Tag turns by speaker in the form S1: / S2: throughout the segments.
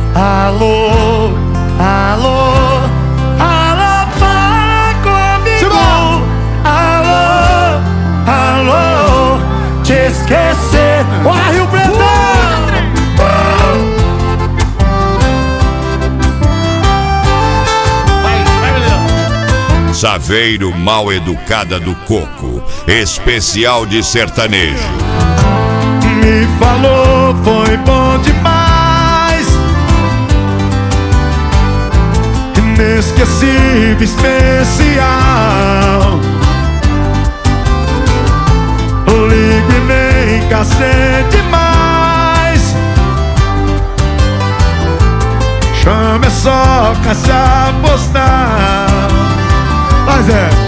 S1: Alô, alô, alô, fala comigo. Alô, alô, te esquecer. Ó, Rio Preto!
S2: Saveiro Mal Educada do Coco, especial de sertanejo.
S1: Me falou, foi bom demais, inesquecível, especial. Ligue e nem cacete mais, chame é só caixa postal. Mas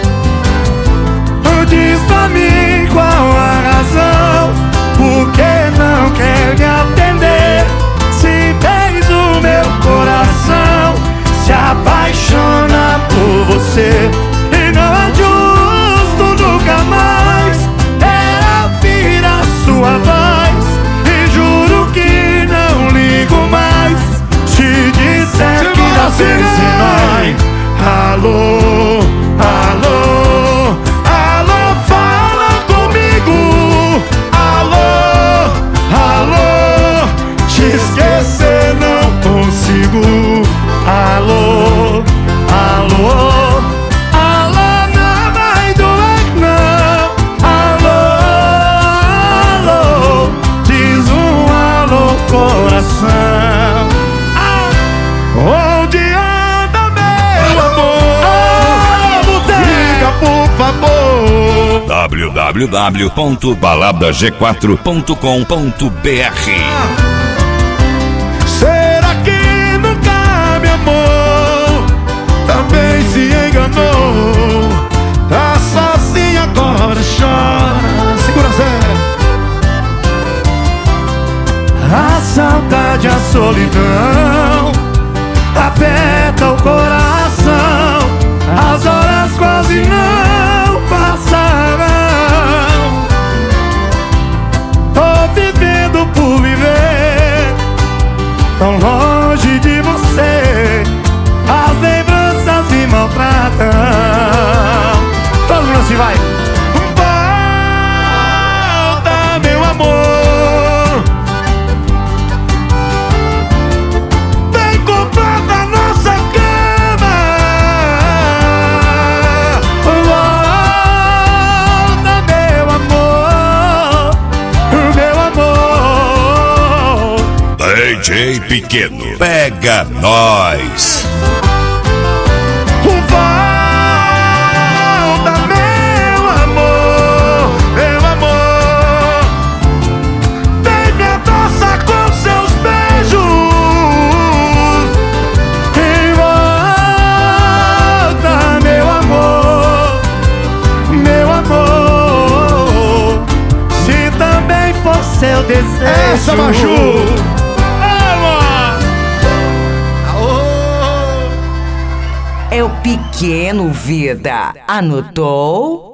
S1: diz pra mim qual a razão, por que não quer me atender? Se fez o meu coração se apaixona por você. E não é justo nunca mais ouvir a sua voz. E juro que não ligo mais se disser que não sei se nós. Alô, alô, alô, fala comigo. Alô, alô, te esquecer não consigo. Alô, alô, alô, não vai doer não. Alô, alô, diz alô, coração. Onde anda meu amor? Diga por favor.
S2: www.baladag4.com.br.
S1: Será que nunca me amou? Também se enganou. Tá sozinha agora, chora. Segura Zé. A saudade, a solidão aperta o coração. As horas quase não passarão. Tô vivendo por viver, tão longe de você. As lembranças me maltratam. Todo mundo assim vai. Volta, meu amor, vem comprar da nossa cama. Volta, meu amor, meu amor.
S2: DJ Pequeno, pega nós.
S1: Volta, meu amor, meu amor, vem me abraçar com seus beijos. E volta, meu amor, meu amor, se também for seu desejo. Essa, Maju!
S3: É o Pequeno, vida. Anotou?